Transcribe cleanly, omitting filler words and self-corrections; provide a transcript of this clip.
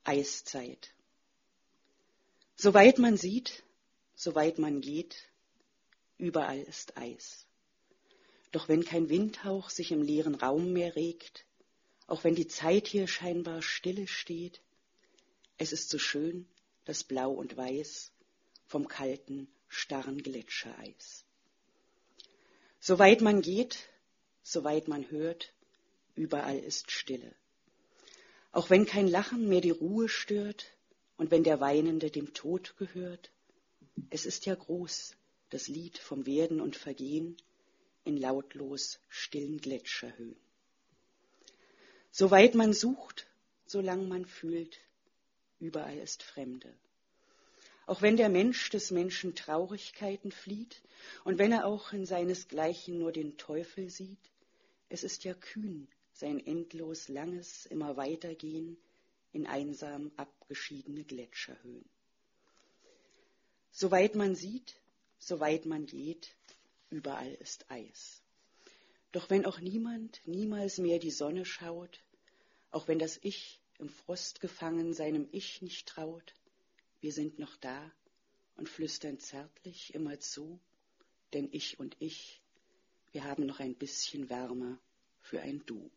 Eiszeit. Soweit man sieht, soweit man geht, überall ist Eis. Doch wenn kein Windhauch sich im leeren Raum mehr regt, auch wenn die Zeit hier scheinbar stille steht, es ist so schön, das Blau und Weiß vom kalten, starren Gletschereis. Soweit man geht, soweit man hört, überall ist Stille. Auch wenn kein Lachen mehr die Ruhe stört und wenn der Weinende dem Tod gehört, es ist ja groß, das Lied vom Werden und Vergehen in lautlos stillen Gletscherhöhen. Soweit man sucht, solang man fühlt, überall ist Fremde. Auch wenn der Mensch des Menschen Traurigkeiten flieht und wenn er auch in seinesgleichen nur den Teufel sieht, es ist ja kühn, sein endlos langes immer weitergehen in einsam abgeschiedene Gletscherhöhen. Soweit man sieht, soweit man geht, überall ist Eis. Doch wenn auch niemand niemals mehr die Sonne schaut, auch wenn das Ich im Frost gefangen seinem Ich nicht traut, wir sind noch da und flüstern zärtlich immer zu, denn ich und ich, wir haben noch ein bisschen Wärme für ein Du.